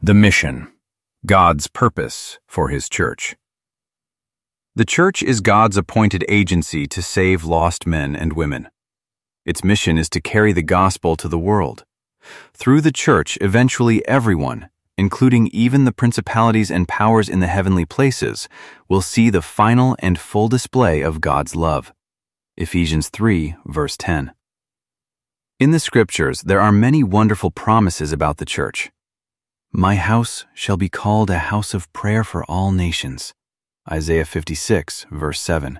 The mission, God's purpose for His church. The church is God's appointed agency to save lost men and women. Its mission is to carry the gospel to the world. Through the church, eventually everyone, including even the principalities and powers in the heavenly places, will see the final and full display of God's love. Ephesians 3, verse 10. In the scriptures, there are many wonderful promises about the church. My house shall be called a house of prayer for all nations. Isaiah 56, verse 7.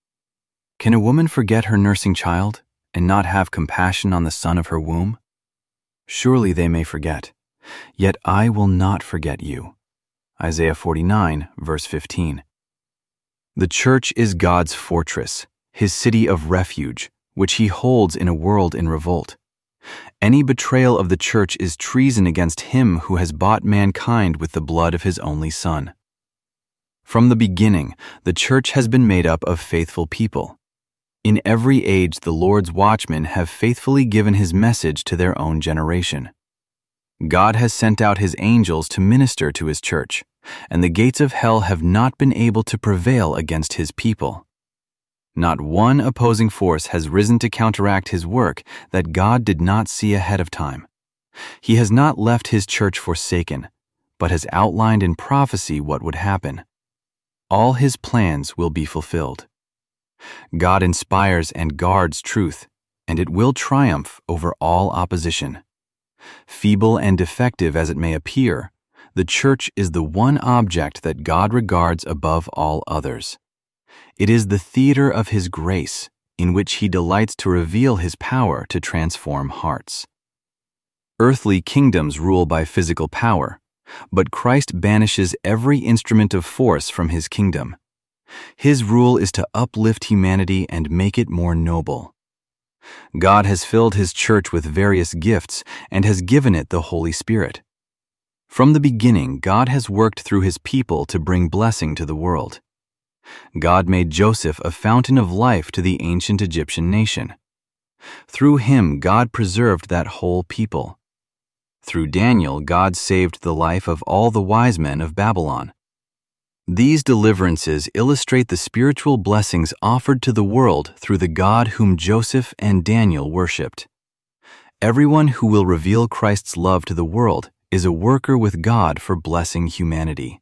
Can a woman forget her nursing child and not have compassion on the son of her womb? Surely they may forget, yet I will not forget you. Isaiah 49, verse 15. The church is God's fortress, His city of refuge, which He holds in a world in revolt. Any betrayal of the church is treason against Him who has bought mankind with the blood of His only Son. From the beginning, the church has been made up of faithful people. In every age, the Lord's watchmen have faithfully given His message to their own generation. God has sent out His angels to minister to His church, and the gates of hell have not been able to prevail against His people. Not one opposing force has risen to counteract His work that God did not see ahead of time. He has not left His church forsaken, but has outlined in prophecy what would happen. All His plans will be fulfilled. God inspires and guards truth, and it will triumph over all opposition. Feeble and defective as it may appear, the church is the one object that God regards above all others. It is the theater of His grace, in which He delights to reveal His power to transform hearts. Earthly kingdoms rule by physical power, but Christ banishes every instrument of force from His kingdom. His rule is to uplift humanity and make it more noble. God has filled His church with various gifts and has given it the Holy Spirit. From the beginning, God has worked through His people to bring blessing to the world. God made Joseph a fountain of life to the ancient Egyptian nation. Through him, God preserved that whole people. Through Daniel, God saved the life of all the wise men of Babylon. These deliverances illustrate the spiritual blessings offered to the world through the God whom Joseph and Daniel worshipped. Everyone who will reveal Christ's love to the world is a worker with God for blessing humanity.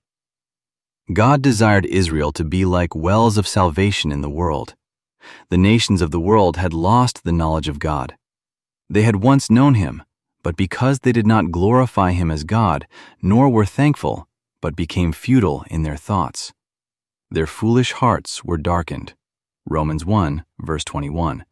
God desired Israel to be like wells of salvation in the world. The nations of the world had lost the knowledge of God. They had once known Him, but because they did not glorify Him as God, nor were thankful, but became futile in their thoughts. Their foolish hearts were darkened. Romans 1, verse 21.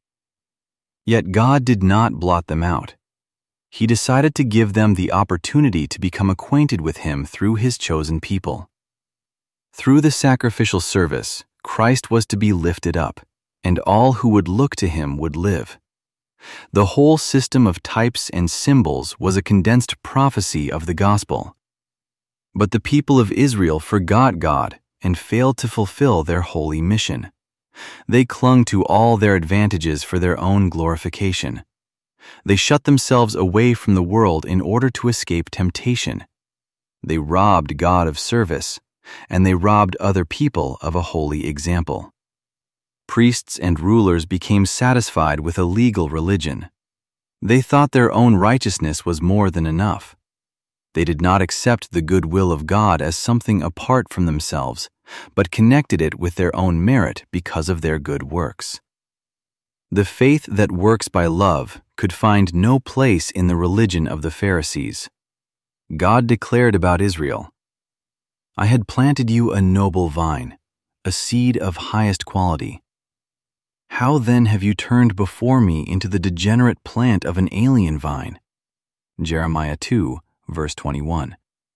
Yet God did not blot them out. He decided to give them the opportunity to become acquainted with Him through His chosen people. Through the sacrificial service, Christ was to be lifted up, and all who would look to Him would live. The whole system of types and symbols was a condensed prophecy of the gospel. But the people of Israel forgot God and failed to fulfill their holy mission. They clung to all their advantages for their own glorification. They shut themselves away from the world in order to escape temptation. They robbed God of service, and they robbed other people of a holy example. Priests and rulers became satisfied with a legal religion. They thought their own righteousness was more than enough. They did not accept the good will of God as something apart from themselves, but connected it with their own merit because of their good works. The faith that works by love could find no place in the religion of the Pharisees. God declared about Israel, I had planted you a noble vine, a seed of highest quality. How then have you turned before me into the degenerate plant of an alien vine? Jeremiah 2, verse 21.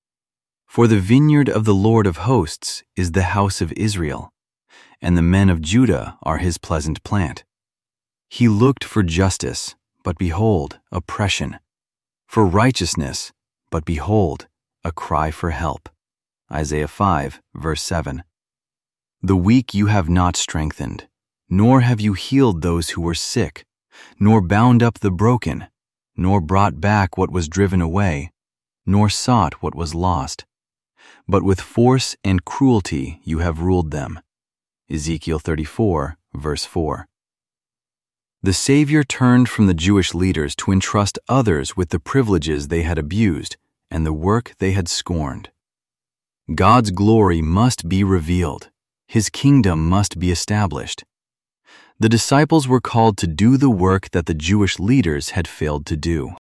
For the vineyard of the Lord of hosts is the house of Israel, and the men of Judah are His pleasant plant. He looked for justice, but behold, oppression; for righteousness, but behold, a cry for help. Isaiah 5, verse 7. The weak you have not strengthened, nor have you healed those who were sick, nor bound up the broken, nor brought back what was driven away, nor sought what was lost. But with force and cruelty you have ruled them. Ezekiel 34, verse 4. The Savior turned from the Jewish leaders to entrust others with the privileges they had abused and the work they had scorned. God's glory must be revealed. His kingdom must be established. The disciples were called to do the work that the Jewish leaders had failed to do.